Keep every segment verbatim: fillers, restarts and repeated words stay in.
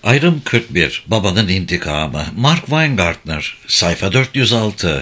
Ayrım kırk bir. Babanın intikamı. Mark Weingartner. Sayfa dört yüz altı.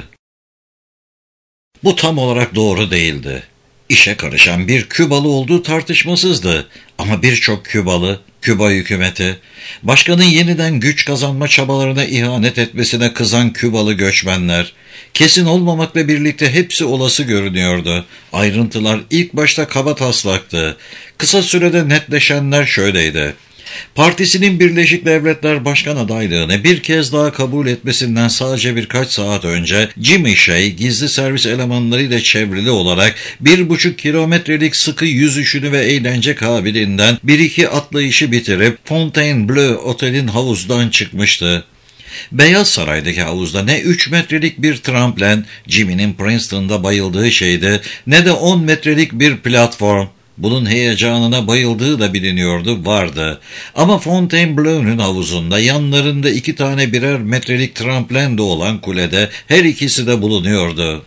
Bu tam olarak doğru değildi. İşe karışan bir Kübalı olduğu tartışmasızdı. Ama birçok Kübalı, Küba hükümeti, başkanın yeniden güç kazanma çabalarına ihanet etmesine kızan Kübalı göçmenler, kesin olmamakla birlikte hepsi olası görünüyordu. Ayrıntılar ilk başta kabataslaktı. Kısa sürede netleşenler şöyleydi. Partisinin Birleşik Devletler Başkan adaylığını bir kez daha kabul etmesinden sadece birkaç saat önce Jimmy Shea gizli servis elemanlarıyla çevrili olarak bir buçuk kilometrelik sıkı yüzüşünü ve eğlence kabiliğinden bir iki atlayışı bitirip Fontainebleau otelin havuzdan çıkmıştı. Beyaz Saray'daki havuzda ne üç metrelik bir tramplen, Jimmy'nin Princeton'da bayıldığı şeydi, ne de on metrelik bir platform. Bunun heyecanına bayıldığı da biliniyordu, vardı. Ama Fontainebleau'nun havuzunda yanlarında iki tane birer metrelik tramplen de olan kulede her ikisi de bulunuyordu.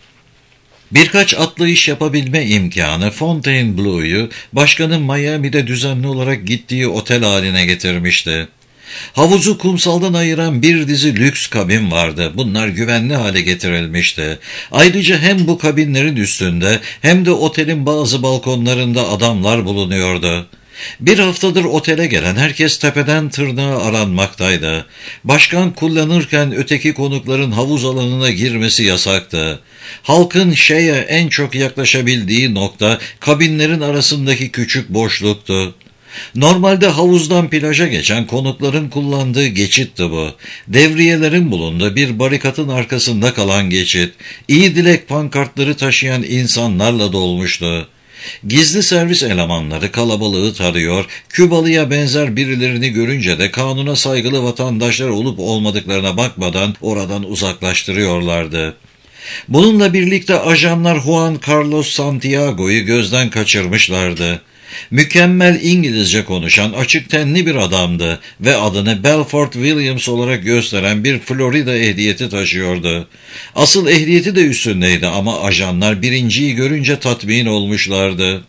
Birkaç atlayış yapabilme imkanı Fontainebleau'yu başkanın Miami'de düzenli olarak gittiği otel haline getirmişti. Havuzu kumsaldan ayıran bir dizi lüks kabin vardı. Bunlar güvenli hale getirilmişti. Ayrıca hem bu kabinlerin üstünde hem de otelin bazı balkonlarında adamlar bulunuyordu. Bir haftadır otele gelen herkes tepeden tırnağa aranmaktaydı. Başkan kullanırken öteki konukların havuz alanına girmesi yasaktı. Halkın şeye en çok yaklaşabildiği nokta kabinlerin arasındaki küçük boşluktu. Normalde havuzdan plaja geçen konukların kullandığı geçitti bu. Devriyelerin bulunduğu bir barikatın arkasında kalan geçit, iyi dilek pankartları taşıyan insanlarla dolmuştu. Gizli servis elemanları kalabalığı tarıyor, Kübalıya benzer birilerini görünce de kanuna saygılı vatandaşlar olup olmadıklarına bakmadan oradan uzaklaştırıyorlardı. Bununla birlikte ajanlar Juan Carlos Santiago'yu gözden kaçırmışlardı. Mükemmel İngilizce konuşan açık tenli bir adamdı ve adını Belfort Williams olarak gösteren bir Florida ehliyeti taşıyordu. Asıl ehliyeti de üstündeydi ama ajanlar birinciyi görünce tatmin olmuşlardı.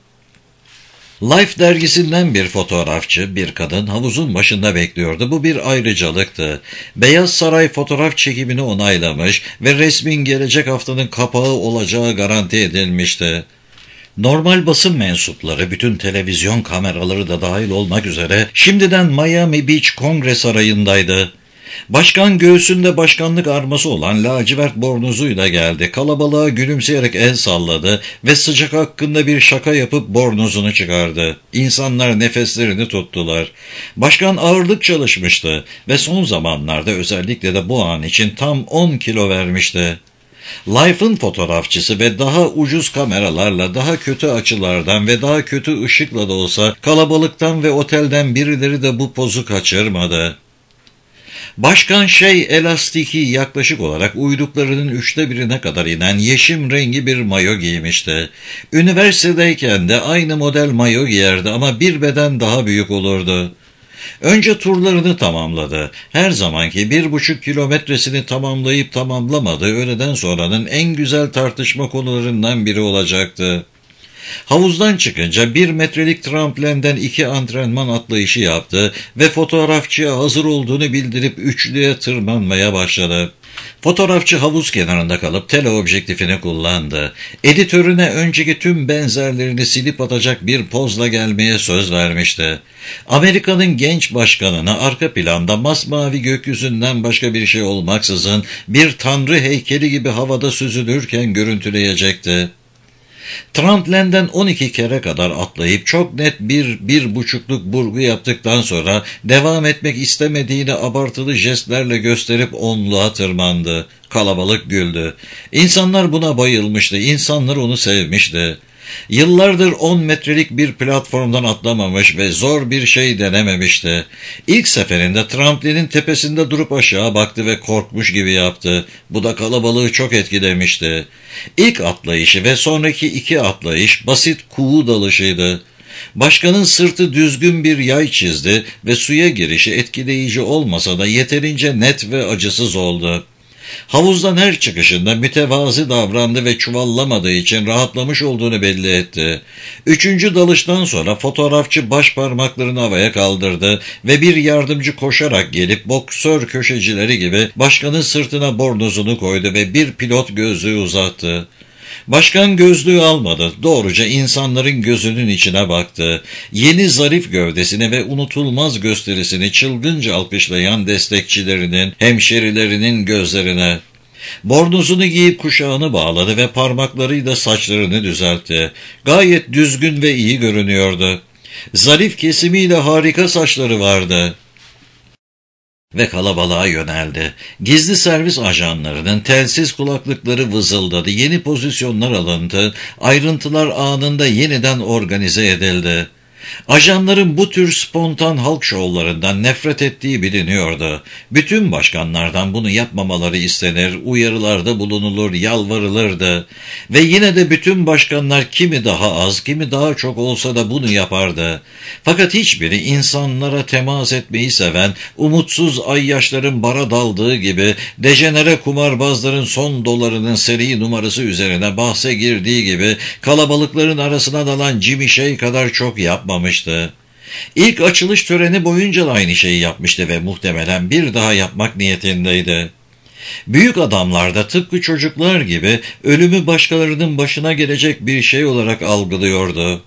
Life dergisinden bir fotoğrafçı, bir kadın havuzun başında bekliyordu. Bu bir ayrıcalıktı. Beyaz Saray fotoğraf çekimini onaylamış ve resmin gelecek haftanın kapağı olacağı garanti edilmişti. Normal basın mensupları, bütün televizyon kameraları da dahil olmak üzere şimdiden Miami Beach Kongre Sarayı'ndaydı. Başkan göğsünde başkanlık arması olan lacivert bornozuyla geldi. Kalabalığa gülümseyerek el salladı ve sıcak hakkında bir şaka yapıp bornozunu çıkardı. İnsanlar nefeslerini tuttular. Başkan ağırlık çalışmıştı ve son zamanlarda özellikle de bu an için tam on kilo vermişti. Life'ın fotoğrafçısı ve daha ucuz kameralarla, daha kötü açılardan ve daha kötü ışıkla da olsa kalabalıktan ve otelden birileri de bu pozu kaçırmadı. Başkan şey elastiki yaklaşık olarak uyduklarının üçte birine kadar inen yeşim rengi bir mayo giymişti. Üniversitedeyken de aynı model mayo giyerdi ama bir beden daha büyük olurdu. Önce turlarını tamamladı. Her zamanki bir buçuk kilometresini tamamlayıp tamamlamadığı öğleden sonranın en güzel tartışma konularından biri olacaktı. Havuzdan çıkınca bir metrelik tramplenden iki antrenman atlayışı yaptı ve fotoğrafçıya hazır olduğunu bildirip üçlüye tırmanmaya başladı. Fotoğrafçı havuz kenarında kalıp teleobjektifini kullandı. Editörüne önceki tüm benzerlerini silip atacak bir pozla gelmeye söz vermişti. Amerika'nın genç başkanını arka planda masmavi gökyüzünden başka bir şey olmaksızın bir tanrı heykeli gibi havada süzülürken görüntüleyecekti. Tramplen'den on iki kere kadar atlayıp çok net bir, bir buçukluk burgu yaptıktan sonra devam etmek istemediğini abartılı jestlerle gösterip onluğa tırmandı. Kalabalık güldü. İnsanlar buna bayılmıştı. İnsanlar onu sevmişti. Yıllardır on metrelik bir platformdan atlamamış ve zor bir şey denememişti. İlk seferinde tramplenin tepesinde durup aşağı baktı ve korkmuş gibi yaptı. Bu da kalabalığı çok etkilemişti. İlk atlayışı ve sonraki iki atlayış basit kuğu dalışıydı. Başkanın sırtı düzgün bir yay çizdi ve suya girişi etkileyici olmasa da yeterince net ve acısız oldu. Havuzdan her çıkışında mütevazi davrandı ve çuvallamadığı için rahatlamış olduğunu belli etti. Üçüncü dalıştan sonra fotoğrafçı baş parmaklarını havaya kaldırdı ve bir yardımcı koşarak gelip boksör köşecileri gibi başkanın sırtına bornozunu koydu ve bir pilot gözlüğü uzattı. Başkan gözlüğü almadı, doğruca insanların gözünün içine baktı. Yeni zarif gövdesine ve unutulmaz gösterisini çılgınca alkışlayan destekçilerinin, hemşerilerinin gözlerine. Bornozunu giyip kuşağını bağladı ve parmaklarıyla saçlarını düzeltti. Gayet düzgün ve iyi görünüyordu. Zarif kesimiyle harika saçları vardı. Ve kalabalığa yöneldi. Gizli servis ajanlarının telsiz kulaklıkları vızıldadı, yeni pozisyonlar alındı, ayrıntılar anında yeniden organize edildi. Ajanların bu tür spontan halk şovlarından nefret ettiği biliniyordu. Bütün başkanlardan bunu yapmamaları istenir, uyarılarda bulunulur, yalvarılırdı. Ve yine de bütün başkanlar kimi daha az, kimi daha çok olsa da bunu yapardı. Fakat hiçbiri insanlara temas etmeyi seven, umutsuz ayyaşların bara daldığı gibi, dejenere kumarbazların son dolarının seri numarası üzerine bahse girdiği gibi, kalabalıkların arasına dalan Jimmy Şey kadar çok yapmamıştı. İlk açılış töreni boyunca da aynı şeyi yapmıştı ve muhtemelen bir daha yapmak niyetindeydi. Büyük adamlar da tıpkı çocuklar gibi ölümü başkalarının başına gelecek bir şey olarak algılıyordu.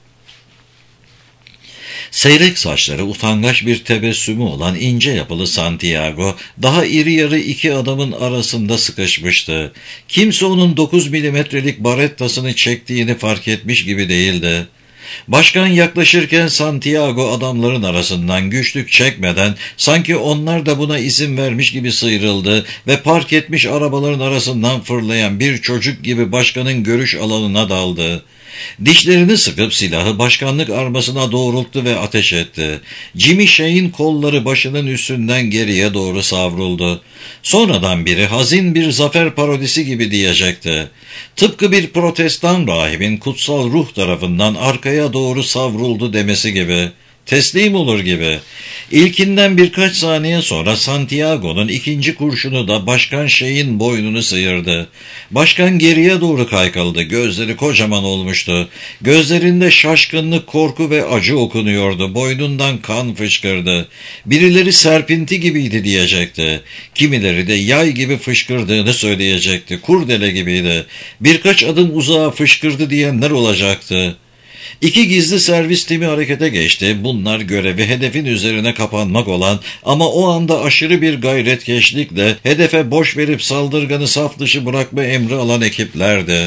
Seyrek saçları, utangaç bir tebessümü olan ince yapılı Santiago, daha iri yarı iki adamın arasında sıkışmıştı. Kimse onun dokuz milimetrelik barettasını çektiğini fark etmiş gibi değildi. Başkan yaklaşırken Santiago adamların arasından güçlük çekmeden, sanki onlar da buna izin vermiş gibi sıyrıldı ve park etmiş arabaların arasından fırlayan bir çocuk gibi başkanın görüş alanına daldı. Dişlerini sıkıp silahı başkanlık armasına doğrulttu ve ateş etti. Jimmy Şey'in kolları başının üstünden geriye doğru savruldu. Sonradan biri hazin bir zafer parodisi gibi diyecekti. Tıpkı bir protestan rahibin kutsal ruh tarafından arkaya doğru savruldu demesi gibi. Teslim olur gibi. İlkinden birkaç saniye sonra Santiago'nun ikinci kurşunu da Başkan Şey'in boynunu sıyırdı. Başkan geriye doğru kaykıldı. Gözleri kocaman olmuştu. Gözlerinde şaşkınlık, korku ve acı okunuyordu. Boynundan kan fışkırdı. Birileri serpinti gibiydi diyecekti. Kimileri de yay gibi fışkırdığını söyleyecekti. Kurdele gibiydi. Birkaç adım uzağa fışkırdı diyenler olacaktı. İki gizli servis timi harekete geçti. Bunlar görevi hedefin üzerine kapanmak olan ama o anda aşırı bir gayretkeşlikle hedefe boş verip saldırganı saf dışı bırakma emri alan ekiplerdi.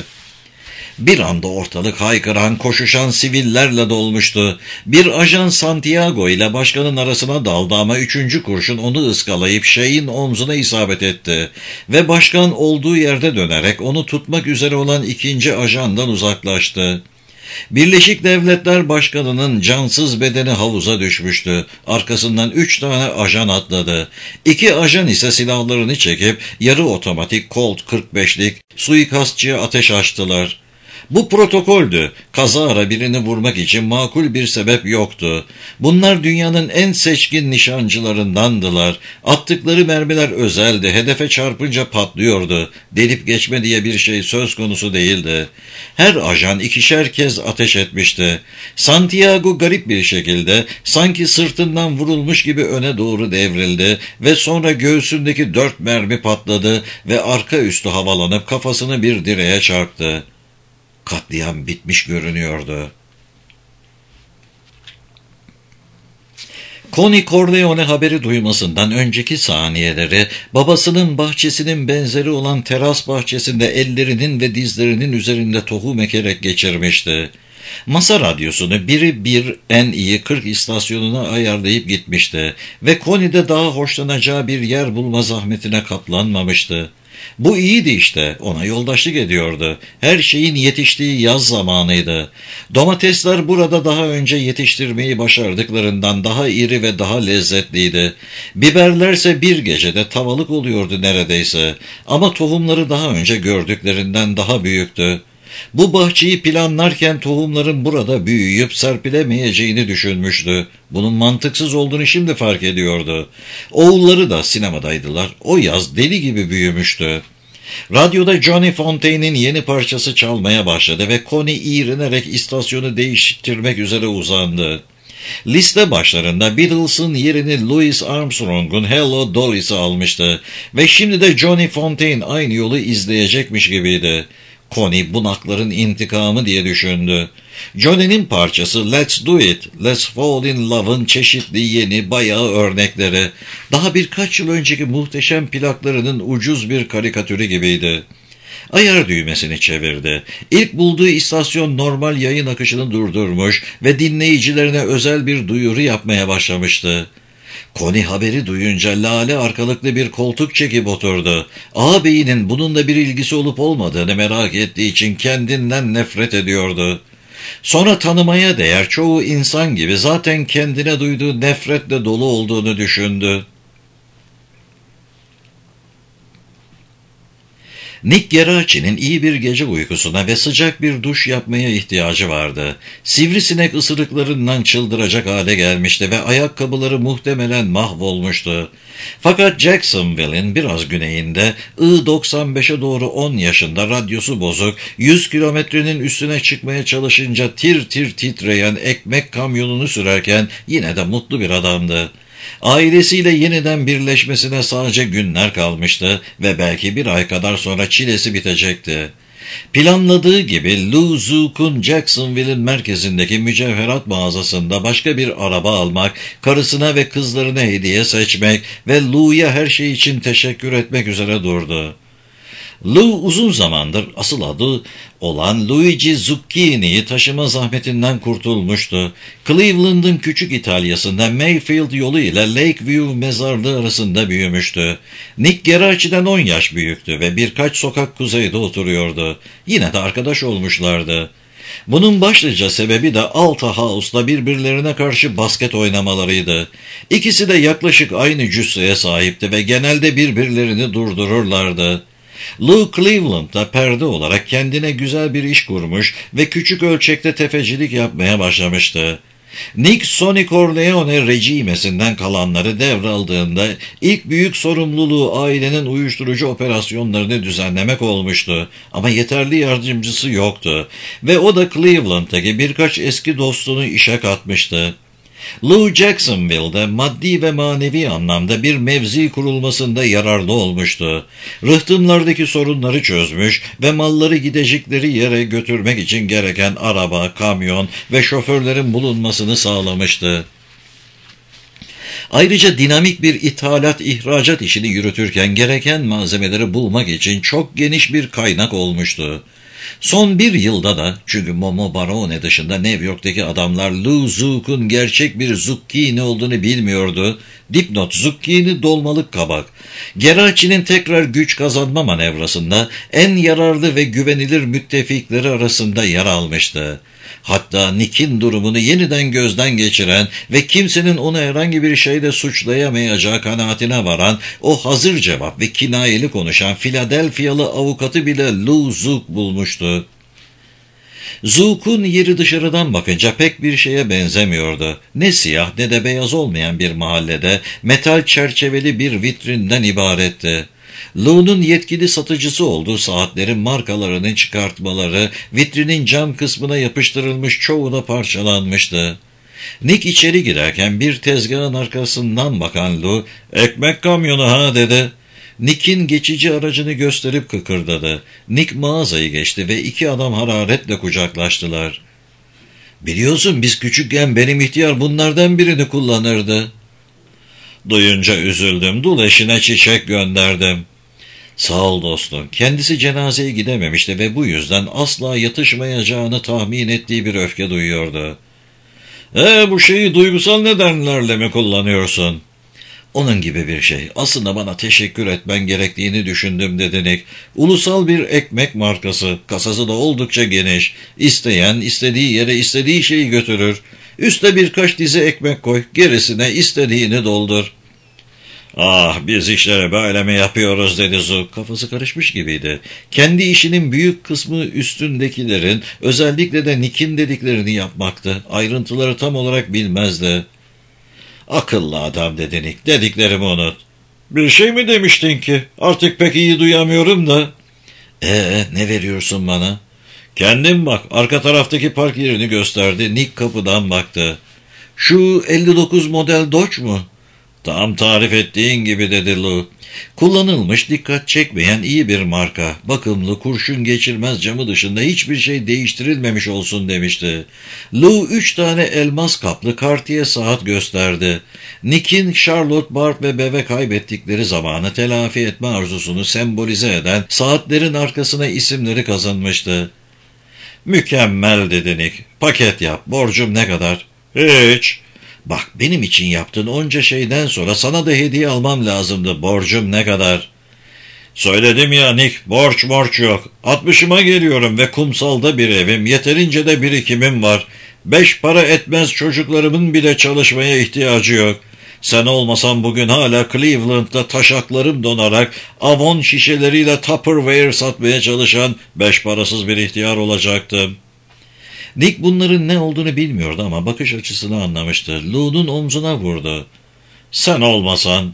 Bir anda ortalık haykıran, koşuşan sivillerle dolmuştu. Bir ajan Santiago ile başkanın arasına daldı ama üçüncü kurşun onu ıskalayıp Şey'in omzuna isabet etti ve başkan olduğu yerde dönerek onu tutmak üzere olan ikinci ajandan uzaklaştı. Birleşik Devletler Başkanı'nın cansız bedeni havuza düşmüştü. Arkasından üç tane ajan atladı. İki ajan ise silahlarını çekip yarı otomatik Colt kırk beşlik suikastçıya ateş açtılar. Bu protokoldü. Kazara birini vurmak için makul bir sebep yoktu. Bunlar dünyanın en seçkin nişancılarındandılar. Attıkları mermiler özeldi. Hedefe çarpınca patlıyordu. Delip geçme diye bir şey söz konusu değildi. Her ajan ikişer kez ateş etmişti. Santiago garip bir şekilde sanki sırtından vurulmuş gibi öne doğru devrildi ve sonra göğsündeki dört mermi patladı ve arka üstü havalanıp kafasını bir direğe çarptı. Katliam bitmiş görünüyordu. Connie Corleone haberi duymasından önceki saniyeleri babasının bahçesinin benzeri olan teras bahçesinde ellerinin ve dizlerinin üzerinde tohum ekerek geçirmişti. Masa radyosunu biri bir en iyi kırk istasyonuna ayarlayıp gitmişti ve Connie'de daha hoşlanacağı bir yer bulma zahmetine katlanmamıştı. Bu iyiydi işte, ona yoldaşlık ediyordu. Her şeyin yetiştiği yaz zamanıydı. Domatesler burada daha önce yetiştirmeyi başardıklarından daha iri ve daha lezzetliydi. Biberlerse bir gecede tavalık oluyordu neredeyse. Ama tohumları daha önce gördüklerinden daha büyüktü. Bu bahçeyi planlarken tohumların burada büyüyüp serpilemeyeceğini düşünmüştü. Bunun mantıksız olduğunu şimdi fark ediyordu. Oğulları da sinemadaydılar. O yaz deli gibi büyümüştü. Radyoda Johnny Fontaine'in yeni parçası çalmaya başladı ve Connie iğrenerek istasyonu değiştirmek üzere uzandı. Liste başlarında Beatles'ın yerini Louis Armstrong'un Hello Dolly'si almıştı ve şimdi de Johnny Fontaine aynı yolu izleyecekmiş gibiydi. Connie bunakların intikamı diye düşündü. Johnny'nin parçası Let's Do It, Let's Fall in Love'ın çeşitli yeni bayağı örnekleri, daha birkaç yıl önceki muhteşem plaklarının ucuz bir karikatürü gibiydi. Ayar düğmesini çevirdi. İlk bulduğu istasyon normal yayın akışını durdurmuş ve dinleyicilerine özel bir duyuru yapmaya başlamıştı. Connie haberi duyunca lale arkalıklı bir koltuk çekip oturdu. Ağabeyinin bununla bir ilgisi olup olmadığını merak ettiği için kendinden nefret ediyordu. Sonra tanımaya değer çoğu insan gibi zaten kendine duyduğu nefretle dolu olduğunu düşündü. Nick Geraci'nin iyi bir gece uykusuna ve sıcak bir duş yapmaya ihtiyacı vardı. Sivrisinek ısırıklarından çıldıracak hale gelmişti ve ayakkabıları muhtemelen mahvolmuştu. Fakat Jacksonville'in biraz güneyinde I doksan beşe doğru on yaşında radyosu bozuk, yüz kilometrenin üstüne çıkmaya çalışınca tir tir titreyen ekmek kamyonunu sürerken yine de mutlu bir adamdı. Ailesiyle yeniden birleşmesine sadece günler kalmıştı ve belki bir ay kadar sonra çilesi bitecekti. Planladığı gibi Lou Zook'un Jacksonville'in merkezindeki mücevherat mağazasında başka bir araba almak, karısına ve kızlarına hediye seçmek ve Lou'ya her şey için teşekkür etmek üzere durdu. Lou uzun zamandır asıl adı olan Luigi Zucchini'yi taşıma zahmetinden kurtulmuştu. Cleveland'ın küçük İtalya'sında Mayfield yolu ile Lakeview mezarlığı arasında büyümüştü. Nick Geraci'den on yaş büyüktü ve birkaç sokak kuzeyde oturuyordu. Yine de arkadaş olmuşlardı. Bunun başlıca sebebi de Alta House'la birbirlerine karşı basket oynamalarıydı. İkisi de yaklaşık aynı cüsseye sahipti ve genelde birbirlerini durdururlardı. Lou Cleveland'da perde olarak kendine güzel bir iş kurmuş ve küçük ölçekte tefecilik yapmaya başlamıştı. Nick Sonny Corleone rejimesinden kalanları devraldığında ilk büyük sorumluluğu ailenin uyuşturucu operasyonlarını düzenlemek olmuştu. Ama yeterli yardımcısı yoktu ve o da Cleveland'daki birkaç eski dostunu işe katmıştı. Lou Jacksonville'de maddi ve manevi anlamda bir mevzi kurulmasında yararlı olmuştu. Rıhtımlardaki sorunları çözmüş ve malları gidecekleri yere götürmek için gereken araba, kamyon ve şoförlerin bulunmasını sağlamıştı. Ayrıca dinamik bir ithalat-ihracat işini yürütürken gereken malzemeleri bulmak için çok geniş bir kaynak olmuştu. Son bir yılda da, çünkü Momo Barone dışında New York'taki adamlar Lou Zook'un gerçek bir zucchini olduğunu bilmiyordu. Dipnot: zucchini dolmalık kabak. Geraci'nin tekrar güç kazanma manevrasında en yararlı ve güvenilir müttefikleri arasında yer almıştı. Hatta Nick'in durumunu yeniden gözden geçiren ve kimsenin onu herhangi bir şeyle suçlayamayacağı kanaatine varan o hazır cevap ve kinayeli konuşan Philadelphia'lı avukatı bile Lou Zook bulmuştu. Zook'un yeri dışarıdan bakınca pek bir şeye benzemiyordu. Ne siyah ne de beyaz olmayan bir mahallede metal çerçeveli bir vitrinden ibaretti. Lou'nun yetkili satıcısı olduğu saatlerin markalarının çıkartmaları vitrinin cam kısmına yapıştırılmış çoğuna parçalanmıştı. Nick içeri girerken bir tezgahın arkasından bakan Lou, "Ekmek kamyonu ha?" dedi. Nick'in geçici aracını gösterip kıkırdadı. Nick mağazayı geçti ve iki adam hararetle kucaklaştılar. "Biliyorsun biz küçükken benim ihtiyar bunlardan birini kullanırdı." "Duyunca üzüldüm, dul eşine çiçek gönderdim." "Sağ ol dostum." Kendisi cenazeye gidememişti ve bu yüzden asla yatışmayacağını tahmin ettiği bir öfke duyuyordu. "E bu şeyi duygusal nedenlerle mi kullanıyorsun?" "Onun gibi bir şey. Aslında bana teşekkür etmen gerektiğini düşündüm," dedi Nick. "Ulusal bir ekmek markası. Kasası da oldukça geniş. İsteyen istediği yere istediği şeyi götürür. Üste birkaç dizi ekmek koy. Gerisine istediğini doldur." Ah, biz işleri böyle mi yapıyoruz dedi Zook. Kafası karışmış gibiydi. Kendi işinin büyük kısmı üstündekilerin, özellikle de Nick'in dediklerini yapmaktı. Ayrıntıları tam olarak bilmezdi. Akıllı adam dedi Nick. Dediklerimi unut. Bir şey mi demiştin ki? Artık pek iyi duyamıyorum da. Ee, ne veriyorsun bana? Kendin bak. Arka taraftaki park yerini gösterdi. Nick kapıdan baktı. Şu elli dokuz model Dodge mu? Tam tarif ettiğin gibi dedi Lou. Kullanılmış, dikkat çekmeyen iyi bir marka. Bakımlı, kurşun geçirmez camı dışında hiçbir şey değiştirilmemiş olsun demişti. Lou üç tane elmas kaplı Cartier saat gösterdi. Nick'in Charlotte, Bart ve Bev'e kaybettikleri zamanı telafi etme arzusunu sembolize eden saatlerin arkasına isimleri kazanmıştı. Mükemmel dedi Nick. Paket yap. Borcum ne kadar? Hiç. Bak, benim için yaptığın onca şeyden sonra sana da hediye almam lazımdı. Borcum ne kadar? Söyledim ya Nick, borç morç yok. Altmışıma geliyorum ve kumsalda bir evim, yeterince de birikimim var. Beş para etmez çocuklarımın bile çalışmaya ihtiyacı yok. Sen olmasan bugün hala Cleveland'da taşaklarım donarak Avon şişeleriyle Tupperware satmaya çalışan beş parasız bir ihtiyar olacaktım. Nick bunların ne olduğunu bilmiyordu ama bakış açısını anlamıştı. Lou'nun omzuna vurdu. Sen olmasan...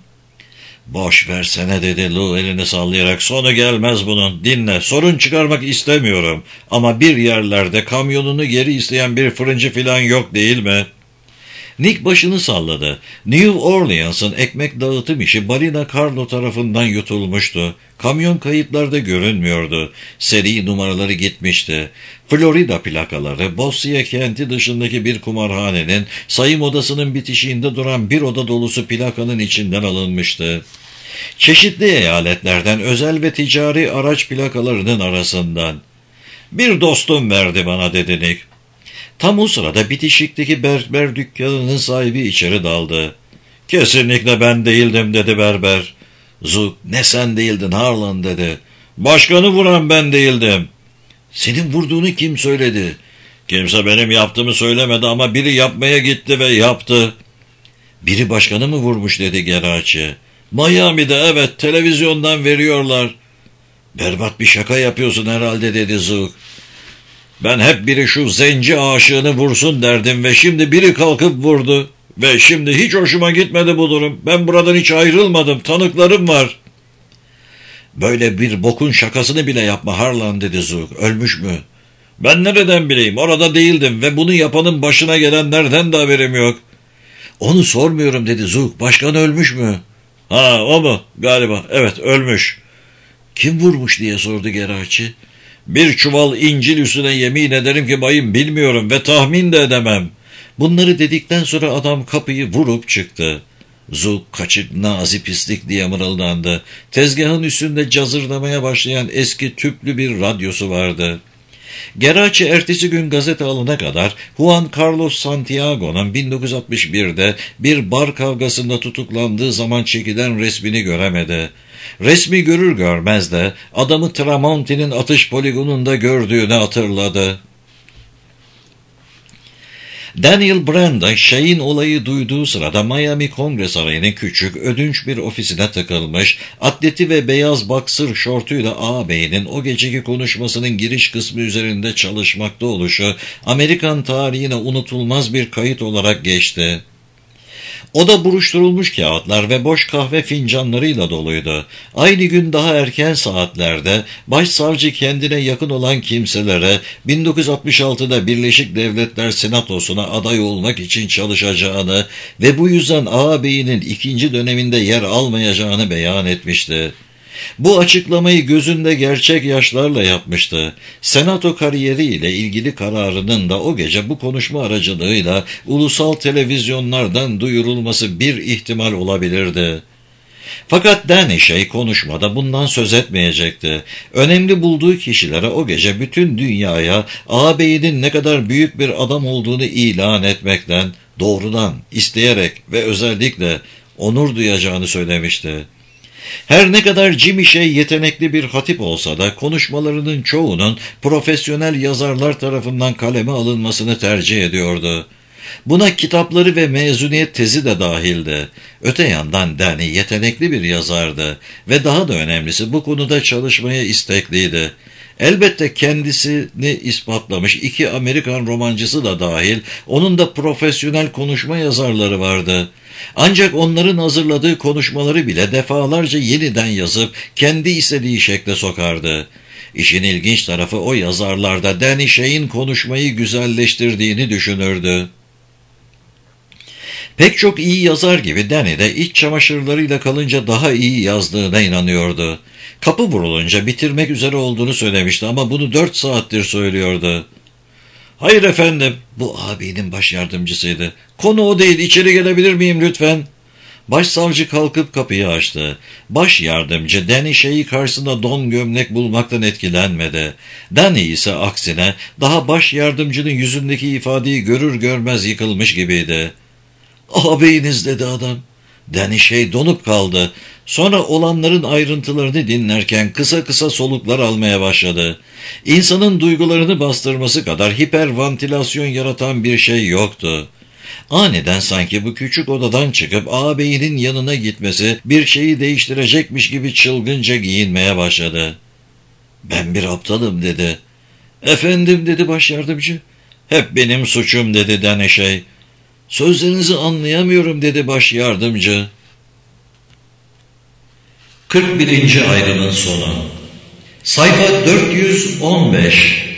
Boş versene dedi Lou elini sallayarak. Sonu gelmez bunun. Dinle, sorun çıkarmak istemiyorum. Ama bir yerlerde kamyonunu geri isteyen bir fırıncı falan yok değil mi? Nick başını salladı. New Orleans'ın ekmek dağıtım işi Balina Carlo tarafından yutulmuştu. Kamyon kayıtlarda görünmüyordu. Seri numaraları gitmişti. Florida plakaları, Bosnia kenti dışındaki bir kumarhanenin sayım odasının bitişiğinde duran bir oda dolusu plakanın içinden alınmıştı. Çeşitli eyaletlerden özel ve ticari araç plakalarının arasından. Bir dostum verdi bana dedi Nick. Tam o sırada bitişikteki berber dükkanının sahibi içeri daldı. Kesinlikle ben değildim dedi berber. Zook, ne sen değildin Harlan dedi. Başkanı vuran ben değildim. Senin vurduğunu kim söyledi? Kimse benim yaptığımı söylemedi ama biri yapmaya gitti ve yaptı. Biri başkanı mı vurmuş dedi Geraci. Miami'de evet, televizyondan veriyorlar. Berbat bir şaka yapıyorsun herhalde dedi Zook. Ben hep biri şu zenci aşığını vursun derdim ve şimdi biri kalkıp vurdu. Ve şimdi hiç hoşuma gitmedi bu durum. Ben buradan hiç ayrılmadım. Tanıklarım var. Böyle bir bokun şakasını bile yapma Harlan dedi Zook. Ölmüş mü? Ben nereden bileyim? Orada değildim ve bunu yapanın başına gelenlerden de haberim yok. Onu sormuyorum dedi Zook. Başkan ölmüş mü? Ha, o mu? Galiba. Evet, ölmüş. Kim vurmuş diye sordu Geraci. Bir çuval İncil üstüne yemin ederim ki bayım bilmiyorum ve tahmin de edemem. Bunları dedikten sonra adam kapıyı vurup çıktı. Zook kaçık nazi pislik diye mırıldandı. Tezgahın üstünde cazırdamaya başlayan eski tüplü bir radyosu vardı. Geraci ertesi gün gazete alana kadar Juan Carlos Santiago'nun bin dokuz yüz altmış birde bir bar kavgasında tutuklandığı zaman çekilen resmini göremedi. Resmi görür görmez de adamı Tramonti'nin atış poligonunda gördüğünü hatırladı. Daniel Branda, Şeyin olayı duyduğu sırada Miami Kongre Sarayı'nın küçük, ödünç bir ofisine tıkılmış, atleti ve beyaz boxer şortuyla ağabeyinin o geceki konuşmasının giriş kısmı üzerinde çalışmakta oluşu, Amerikan tarihine unutulmaz bir kayıt olarak geçti. Oda buruşturulmuş kağıtlar ve boş kahve fincanlarıyla doluydu. Aynı gün daha erken saatlerde başsavcı kendine yakın olan kimselere bin dokuz yüz altmış altıda Birleşik Devletler Senatosu'na aday olmak için çalışacağını ve bu yüzden ağabeyinin ikinci döneminde yer almayacağını beyan etmişti. Bu açıklamayı gözünde gerçek yaşlarla yapmıştı. Senato kariyeriyle ilgili kararının da o gece bu konuşma aracılığıyla ulusal televizyonlardan duyurulması bir ihtimal olabilirdi. Fakat Danishey konuşmada bundan söz etmeyecekti. Önemli bulduğu kişilere o gece bütün dünyaya ağabeyinin ne kadar büyük bir adam olduğunu ilan etmekten, doğrudan, isteyerek ve özellikle onur duyacağını söylemişti. Her ne kadar Jimmy Shea yetenekli bir hatip olsa da konuşmalarının çoğunun profesyonel yazarlar tarafından kaleme alınmasını tercih ediyordu. Buna kitapları ve mezuniyet tezi de dahildi. Öte yandan Danny yetenekli bir yazardı ve daha da önemlisi bu konuda çalışmaya istekliydi. Elbette kendisini ispatlamış iki Amerikan romancısı da dahil, onun da profesyonel konuşma yazarları vardı. Ancak onların hazırladığı konuşmaları bile defalarca yeniden yazıp kendi istediği şekle sokardı. İşin ilginç tarafı o yazarlarda Danny Shay'in konuşmayı güzelleştirdiğini düşünürdü. Pek çok iyi yazar gibi Danny de iç çamaşırlarıyla kalınca daha iyi yazdığına inanıyordu. Kapı vurulunca bitirmek üzere olduğunu söylemişti ama bunu dört saattir söylüyordu. "Hayır efendim," bu abinin baş yardımcısıydı. "Konu o değil, içeri gelebilir miyim lütfen?" Başsavcı kalkıp kapıyı açtı. Baş yardımcı Danny Shay'i karşısında don gömlek bulmaktan etkilenmedi. Danny ise aksine daha baş yardımcının yüzündeki ifadeyi görür görmez yıkılmış gibiydi. "Ağabeyiniz," dedi adam. Danny Shay donup kaldı. Sonra olanların ayrıntılarını dinlerken kısa kısa soluklar almaya başladı. İnsanın duygularını bastırması kadar hipervantilasyon yaratan bir şey yoktu. Aniden sanki bu küçük odadan çıkıp ağabeyinin yanına gitmesi bir şeyi değiştirecekmiş gibi çılgınca giyinmeye başladı. "Ben bir aptalım," dedi. "Efendim," dedi başyardımcı. "Hep benim suçum," dedi Danny Shay. "Sözlerinizi anlayamıyorum," dedi baş yardımcı. kırk birinci ayrımın sonu. Sayfa dört yüz on beş.